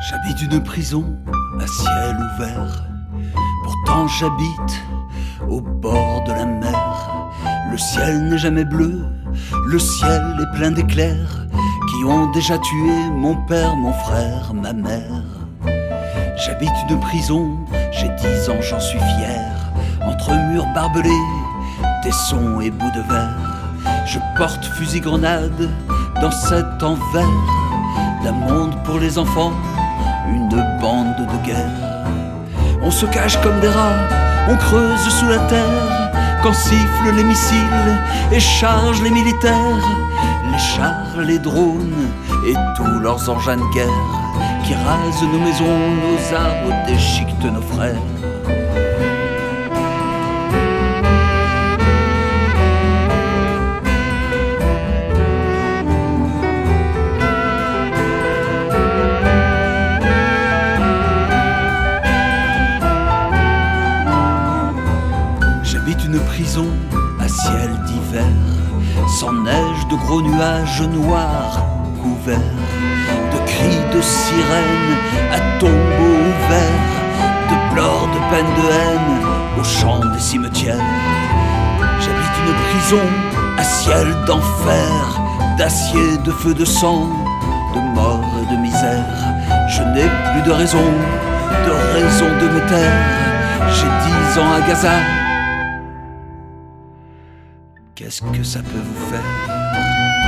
J'habite une prison à ciel ouvert. Pourtant j'habite au bord de la mer. Le ciel n'est jamais bleu, le ciel est plein d'éclairs qui ont déjà tué mon père, mon frère, ma mère. J'habite une prison, j'ai 10 ans, j'en suis fier. Entre murs barbelés, tessons et bouts de verre, je porte fusil-grenade dans cet envers. D'un monde pour les enfants, une bande de guerre. On se cache comme des rats, on creuse sous la terre, quand sifflent les missiles et chargent les militaires, les chars, les drones et tous leurs engins de guerre qui rasent nos maisons, nos arbres, déchiquetent nos frères. J'habite une prison à ciel d'hiver, sans neige, de gros nuages noirs couverts, de cris de sirènes à tombeaux ouverts, de pleurs, de peine, de haine au chant des cimetières. J'habite une prison à ciel d'enfer, d'acier, de feu, de sang, de mort et de misère. Je n'ai plus de raison de me taire. J'ai 10 ans à Gaza. Qu'est-ce que ça peut vous faire?